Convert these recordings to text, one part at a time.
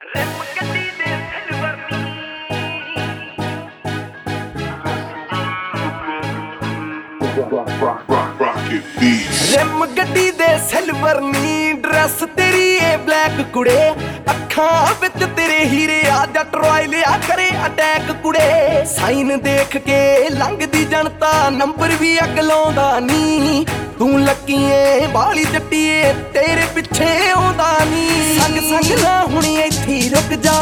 Rim ਗੱਡੀ ਦੇ silver ਨੀ ਡਰੈਸ ਤੇਰੀ ਏ ਬਲੈਕ ਕੁੜੇ ਅੱਖਾਂ ਵਿੱਚ ਤੇਰੇ ਹੀਰੇ ਆ ਜੱਟ ਰੋਇ ਲਿਆ ਕਰੇ ਅਟੈਕ ਕੁੜੇ ਸਾਈਨ ਦੇਖ ਕੇ ਲੰਘਦੀ ਜਨਤਾ ਨੰਬਰ ਵੀ ਅੱਗ ਲਾਉਂਦਾ ਨੀ ਤੂੰ ਲੱਕੀਏ ਬਾਲੀ ਜੱਟੀਏ ਤੇਰੇ ਪਿੱਛੇ ਆਉਂਦਾ ਨੀ ਸੰਗ ਸੰਗ ਨਾ ਹੁਣੀ ਇੱਥੇ ਰੁਕ ਜਾ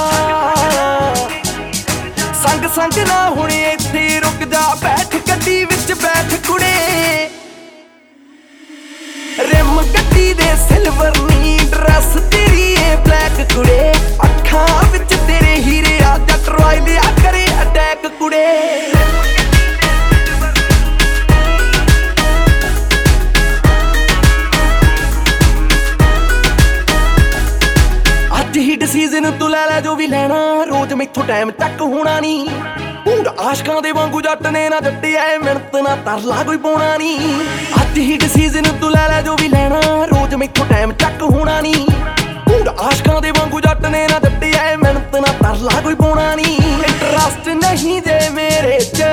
ਸੰਗ ਸੰਗ ਨਾ ਹੁਣੀ ਇੱਥੇ ਰੁਕ ਜਾ ਬੈਠ ਗੱਡੀ ਵਿੱਚ ਬੈਠ ਕੁੜੇ ਰਿਮ ਗੱਡੀ ਦੇ ਸਿਲਵਰ ਨੀ ਡਰੈਸ ਤੇਰੀ ਏ ਬਲੈਕ ਕੁੜੇ ਅੱਖਾਂ ਵਿੱਚ ਤੇਰੇ ਹੀਰੇ ਆ ਜੱਟ ਰੋਇ ਲਿਆ ਕਰੇ ਅਟੈਕ ਕੁੜੇ ਅੱਜ ਹੀ ਡਿਸੀਜ਼ਨ ਤੂੰ ਲੈ ਜੋ ਵੀ ਲੈਣਾ ਰੋਜ਼ ਮੈਥੋਂ ਟਾਈਮ ਤੱਕ ਹੋਣਾ ਨੀ ਪੂਰਾ ਆਸ਼ਕਾਂ ਦੇ ਵਾਂਗੂ ਜੱਟ ਨੇ ਨਾ ਜੱਟਿਆ ਮਿਹਨਤ ਨਾ ਤਰਲਾ ਕੋਈ ਪਾਉਣਾ ਨੀ ਅੱਜ ਹੀ ਡਿਸੀਜ਼ਨ ਤੂੰ ਲੈ ਜੋ ਵੀ ਲੈਣਾ ਰੋਜ਼ ਮੈਥੋਂ ਟਾਈਮ ਤੱਕ ਹੋਣਾ ਨੀ ਪੂਰਾ ਆਸ਼ਕਾਂ ਦੇ ਵਾਂਗੂ ਜੱਟ ਨੇ ਨਾ ਜੱਟਿਆ ਮਿਹਨਤ ਨਾ ਤਰਲਾ ਕੋਈ ਪਾਉਣਾ ਨੀ ਇੰਟਰਸਟ ਨਹੀਂ ਜੇ ਮੇਰੇ ਚ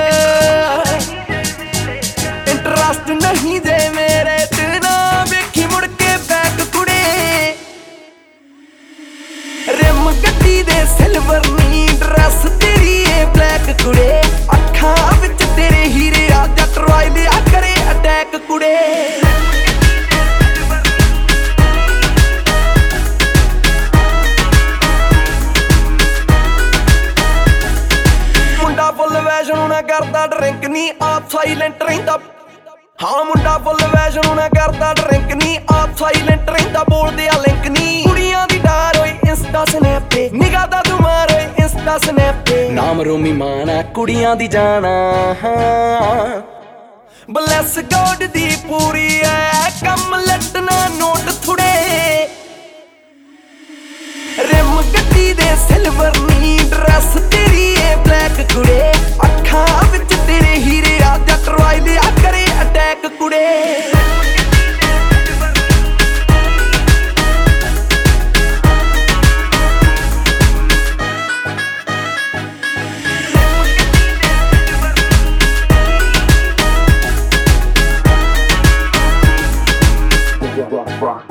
ਇੰਟਰਸਟ ਨਹੀਂ ਜੇ ਮੇਰੇ ਚ ਨਾ ਵੇਖੀ ਮੁੜ ਕੇ ਬੈਕ ਕੁੜੇ ਰਿਮ ਗੱਡੀ ਦੇ ਸਿਲਵਰ ਨੀ ਡਰੈਸ ਤੇਰੀ ਏ ਬਲੈਕ ਕੁੜੇ ਅੱਖਾਂ ਵਿੱਚ ਤੇਰੇ ਹੀਰੇ ਆ ਜੱਟ ਰੋਇ ਲਿਆ ਕਰੇ ਅਟੈਕ ਕੁੜੇ ਮੁੰਡਾ ਫੁੱਲ ਵੈਸ਼ਨ ਨਾ ਕਰਦਾ ਡਰਿੰਕ ਨੀ ਆਪ ਸਾਇਲੈਂਟ ਰਹਿੰਦਾ ਹਾਂ ਮੁੰਡਾ ਫੁੱਲ ਵੈਸ਼ਨ ਨਾ ਕਰਦਾ ਡਰਿੰਕ ਨੀ ਆਪ ਸਾਇਲੈਂਟ ਰਹਿੰਦਾ ਬੋਲਦੇ ਆ ਲਿੰਕ ਨੀ ਕੁੜੀਆਂ ਦੀ ਡਾਰ ਹੋਈ ਇੰਸਟਾ ਸਨੈਪ ਤੇ ਨਿਗਾਹ ਦਾ ਤੁਮਾਰ ਹੋਈ ਇੰਸਟਾ ਸਨੈਪ ਤੇ ਨਾਮ ਰੋਮੀ ਮਾਨਾ ਕੁੜੀਆਂ ਦੀ ਜਾਣਾ ਬਲੈਸ ਗੋਡ ਦੀ ਪੂਰੀ ਐ ਕੰਮ ਲੱਟਣਾ ਨੋਟ ਥੁੜੇ ਰਿਮ ਗੱਡੀ ਦੇ ਸਿਲਵਰ ਨੀ ਡਰੈਸ ਤੇਰੀ ਏ ਬਲੈਕ ਕੁੜੇ ਅੱਖਾਂ ਵਿੱਚ ਤੇਰੇ ਹੀਰੇ ਆ ਜੱਟ ਰੋਇ ਲਿਆ ਕਰੇ ਅਟੈਕ ਕੁੜੇ rock.